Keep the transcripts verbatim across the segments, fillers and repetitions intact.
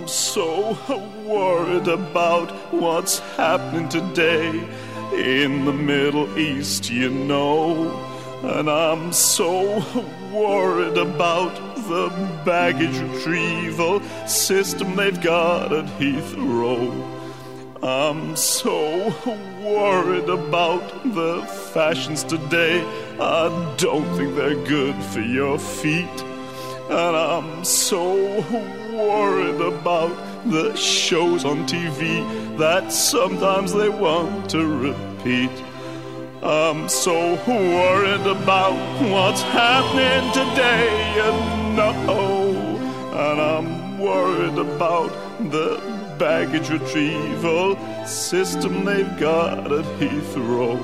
I'm so worried about what's happening today in the Middle East, you know. And I'm so worried about the baggage retrieval system they've got at Heathrow. I'm so worried about the fashions today. I don't think they're good for your feet. And I'm so worried about the shows on T V that sometimes they want to repeat. I'm so worried about what's happening today, you know. And I'm worried about the baggage retrieval system they've got at Heathrow.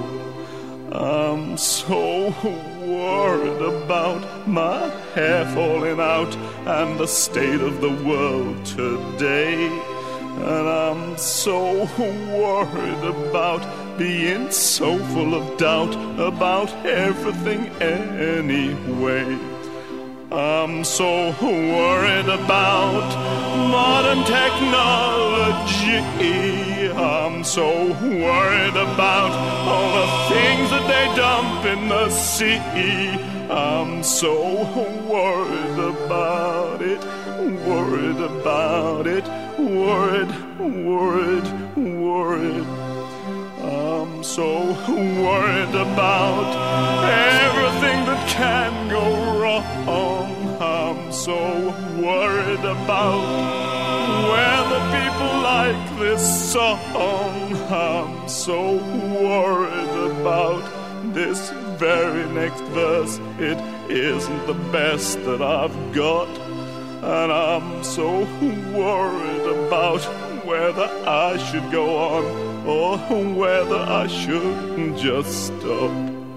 I'm so worried about my hair falling out and the state of the world today. And I'm so worried about being so full of doubt about everything anyway. I'm so worried about modern technology. I'm so worried about all the things that they dump in the sea. I'm so worried about it, worried about it, worried, worried, worried. I'm so worried about everything that can go wrong. I'm so worried about whether people like this song. I'm so worried about this very next verse. It isn't the best that I've got. And I'm so worried about whether I should go on or whether I should just stop.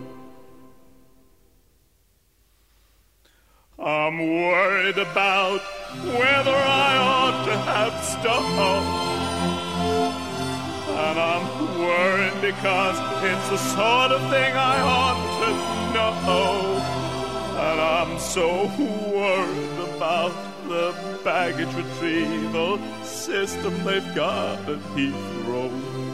I'm worried about whether I ought to have stopped. And I'm worried because it's the sort of thing I ought to know. And I'm so worried about the baggage retrieval system they've got at Heathrow.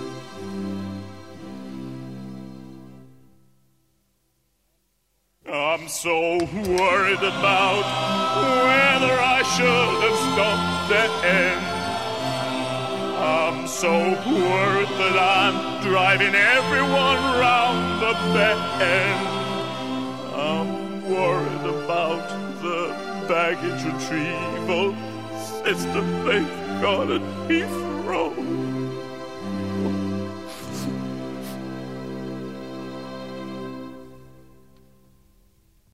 I'm so worried about whether I should have stopped then. I'm so worried that I'm driving everyone round the bend. I'm worried about the baggage retrieval system they've got at Heathrow.